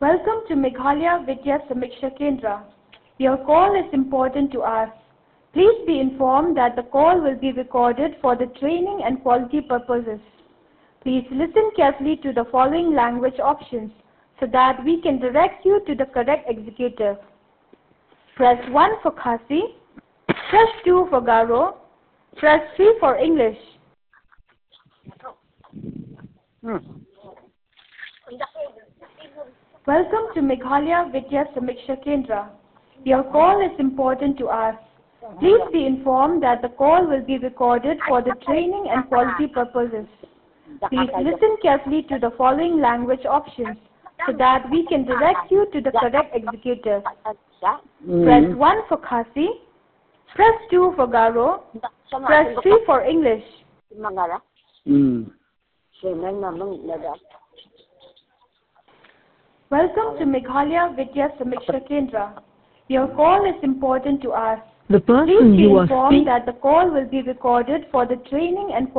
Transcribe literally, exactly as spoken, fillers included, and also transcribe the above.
Welcome to Meghalaya Vidya Samiksha Kendra. Your call is important to us. Please be informed that the call will be recorded for the training and quality purposes. Please listen carefully to the following language options so that we can direct you to the correct executive. Press one for Khasi, press two for Garo, press three for English. Hmm. Welcome to Meghalaya Vidya Samiksha Kendra. Your call is important to us. Please be informed that the call will be recorded for the training and quality purposes. Please listen carefully to the following language options so that we can direct you to the correct executive. Mm. Press one for Khasi, press two for Garo, press three for English. Mm. Welcome to Meghalaya Vidya Samiksha Kendra. Your call is important to us. The person Please be you are informed speaking that the call will be recorded for the training and